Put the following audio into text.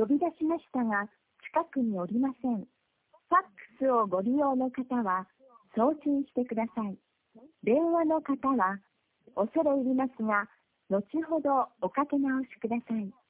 呼び出しましたが、近くにおりません。ファックスをご利用の方は、送信してください。電話の方は、恐れ入りますが、後ほどおかけ直しください。